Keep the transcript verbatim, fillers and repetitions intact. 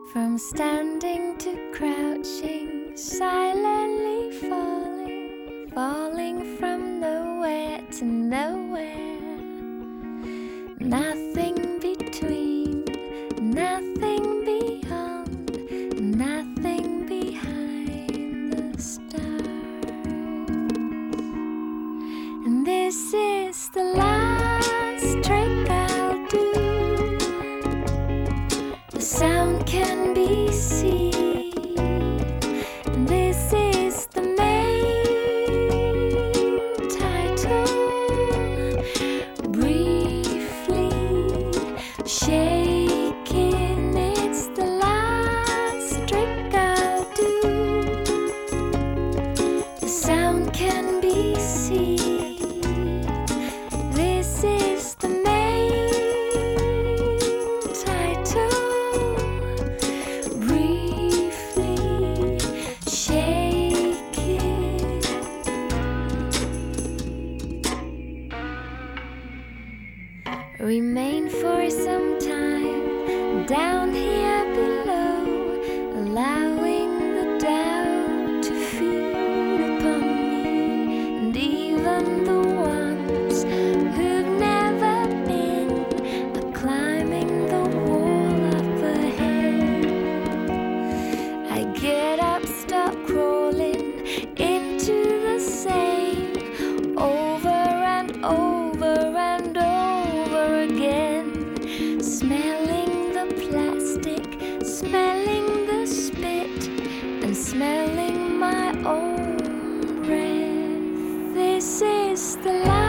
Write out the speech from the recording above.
From standing to crouching, silently falling, falling from nowhere to nowhere. Nothing between, nothing beyond, nothing behind the stars. And this is the last trick I'll do. The sound can be seen. This is the main title. Briefly shaking, it's the last trick I'll do. The sound can be seen. This is the main title. Remain for some time down here below, allowing the doubt to feed upon me, and even the ones who've never been are climbing the wall up ahead. I get up, start crawling into the same, over and over and over again, smelling the plastic, smelling the spit, and smelling my own breath. This is the life.